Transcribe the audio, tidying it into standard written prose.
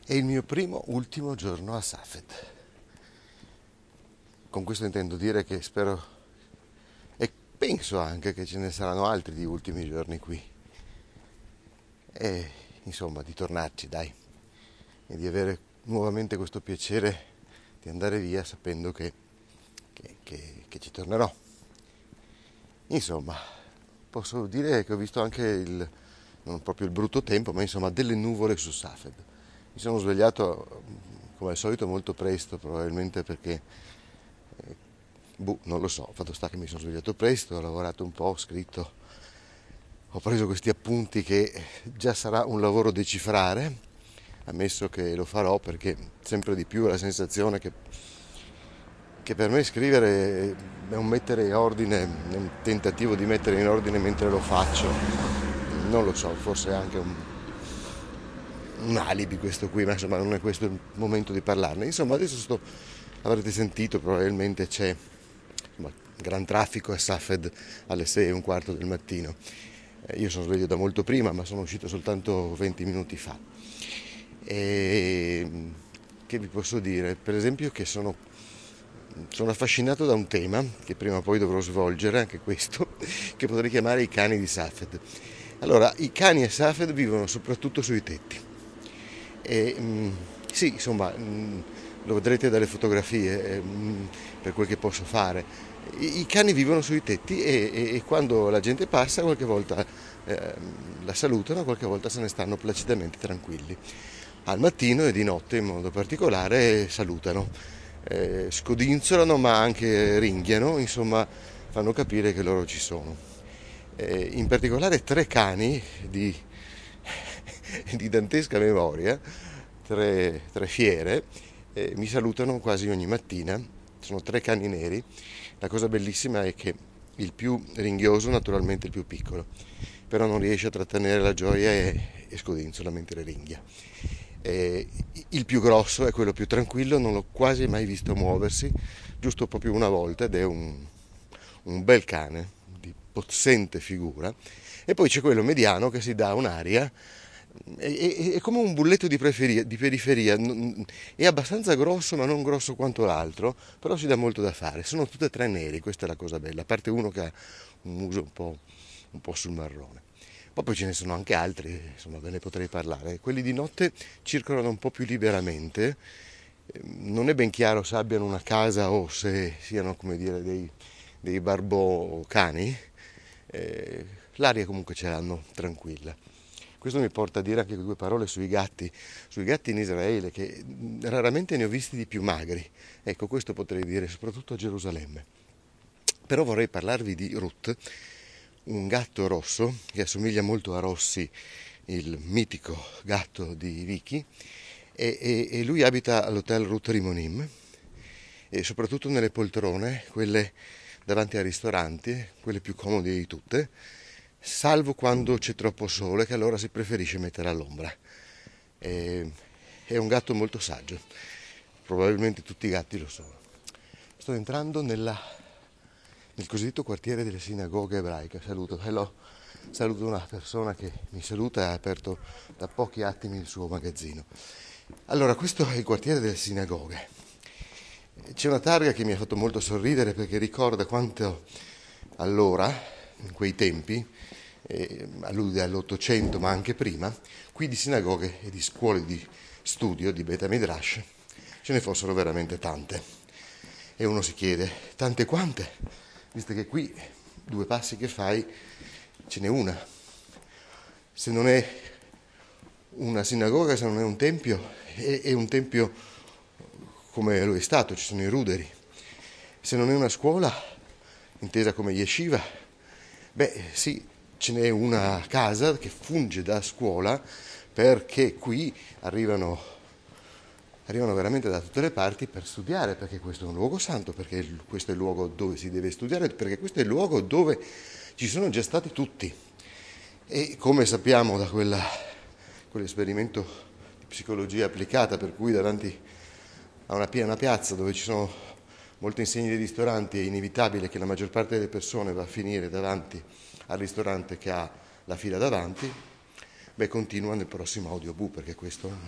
È il mio primo ultimo giorno a Safed. Con questo intendo dire che spero e penso anche che ce ne saranno altri di ultimi giorni qui. E insomma di tornarci, dai, e di avere nuovamente questo piacere di andare via sapendo che ci tornerò. Insomma, posso dire che ho visto anche non proprio il brutto tempo, ma insomma delle nuvole su Safed. Mi sono svegliato come al solito molto presto, probabilmente perché, non lo so, fatto sta che mi sono svegliato presto, ho lavorato un po', ho scritto, ho preso questi appunti che già sarà un lavoro decifrare, ammesso che lo farò perché sempre di più ho la sensazione che per me scrivere è un mettere in ordine, è un tentativo di mettere in ordine mentre lo faccio. Non lo so, forse è anche un alibi questo qui, ma insomma non è questo il momento di parlarne. Insomma adesso avrete sentito, probabilmente c'è gran traffico a Safed alle 6:15 del mattino. Io sono sveglio da molto prima, ma sono uscito soltanto 20 minuti fa. E che vi posso dire? Per esempio che sono affascinato da un tema che prima o poi dovrò svolgere, anche questo, che potrei chiamare i cani di Safed. Allora, i cani a Safed vivono soprattutto sui tetti. E, sì, insomma, lo vedrete dalle fotografie, per quel che posso fare. I cani vivono sui tetti e quando la gente passa qualche volta la salutano, qualche volta se ne stanno placidamente tranquilli. Al mattino e di notte in modo particolare salutano, scodinzolano ma anche ringhiano, insomma fanno capire che loro ci sono. In particolare tre cani di dantesca memoria, tre fiere, mi salutano quasi ogni mattina. Sono tre cani neri. La cosa bellissima è che il più ringhioso naturalmente è il più piccolo, però non riesce a trattenere la gioia e scodinzola mentre ringhia. Il più grosso è quello più tranquillo, non l'ho quasi mai visto muoversi, giusto proprio una volta, ed è un bel cane di possente figura. E poi c'è quello mediano che si dà un'aria, è come un bulletto di periferia, è abbastanza grosso ma non grosso quanto l'altro, però si dà molto da fare. Sono tutte e tre neri, questa è la cosa bella, a parte uno che ha un muso un po' sul marrone. Poi ce ne sono anche altri, insomma ve ne potrei parlare. Quelli di notte circolano un po' più liberamente, non è ben chiaro se abbiano una casa o se siano, come dire, dei barbocani. L'aria comunque ce l'hanno tranquilla. Questo mi porta a dire anche due parole sui gatti in Israele, che raramente ne ho visti di più magri. Ecco, questo potrei dire soprattutto a Gerusalemme. Però vorrei parlarvi di Ruth, un gatto rosso che assomiglia molto a Rossi, il mitico gatto di Vicky, e lui abita all'hotel Ruth Rimonim, e soprattutto nelle poltrone, quelle davanti ai ristoranti, quelle più comode di tutte, salvo quando c'è troppo sole, che allora si preferisce mettere all'ombra. È un gatto molto saggio, probabilmente tutti i gatti lo sono. Sto entrando nel cosiddetto quartiere delle sinagoghe ebraiche. Saluto una persona che mi saluta e ha aperto da pochi attimi il suo magazzino. Allora, questo è il quartiere delle sinagoghe. C'è una targa che mi ha fatto molto sorridere perché ricorda quanto allora, in quei tempi, allude all'Ottocento ma anche prima, qui di sinagoghe e di scuole di studio di Beit Midrash ce ne fossero veramente tante. E uno si chiede, tante quante? Visto che qui, due passi che fai, ce n'è una. Se non è una sinagoga, se non è un tempio, è un tempio come lo è stato, ci sono i ruderi. Se non è una scuola, intesa come yeshiva, beh sì, ce n'è una casa che funge da scuola, perché qui arrivano veramente da tutte le parti per studiare, perché questo è un luogo santo, perché questo è il luogo dove si deve studiare, perché questo è il luogo dove ci sono già stati tutti. E come sappiamo da quell'esperimento di psicologia applicata, per cui davanti a una piena piazza dove ci sono molte insegne di ristoranti è inevitabile che la maggior parte delle persone va a finire davanti al ristorante che ha la fila davanti, beh, continua nel prossimo audiobook, perché questo